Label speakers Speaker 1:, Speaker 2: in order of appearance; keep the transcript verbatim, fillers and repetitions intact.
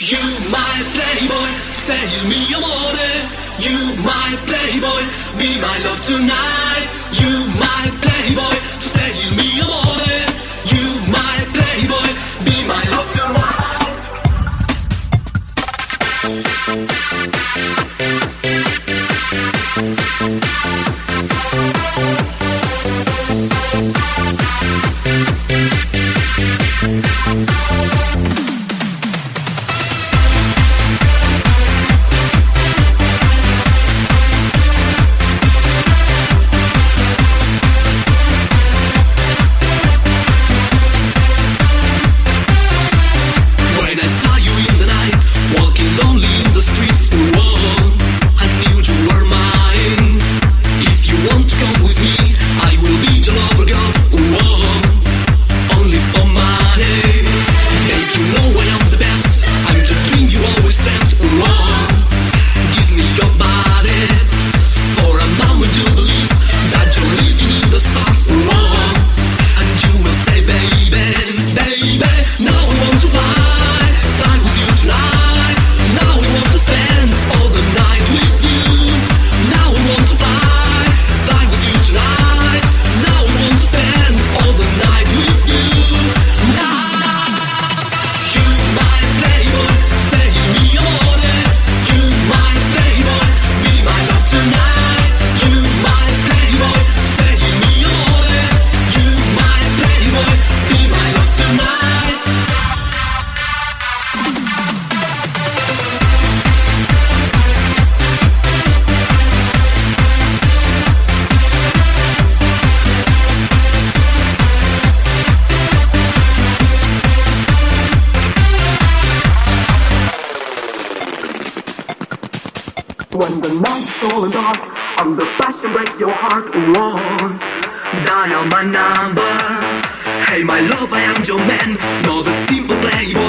Speaker 1: You my playboy, sei il mio amore. You my playboy, be my love tonight. You my playboy, tu sei il mio amore. You my playboy, be my love tonight.
Speaker 2: When the night's falling dark and the passion breaks your heart, whoa, dial my number. Hey my love, I am your man, not a simple playboy.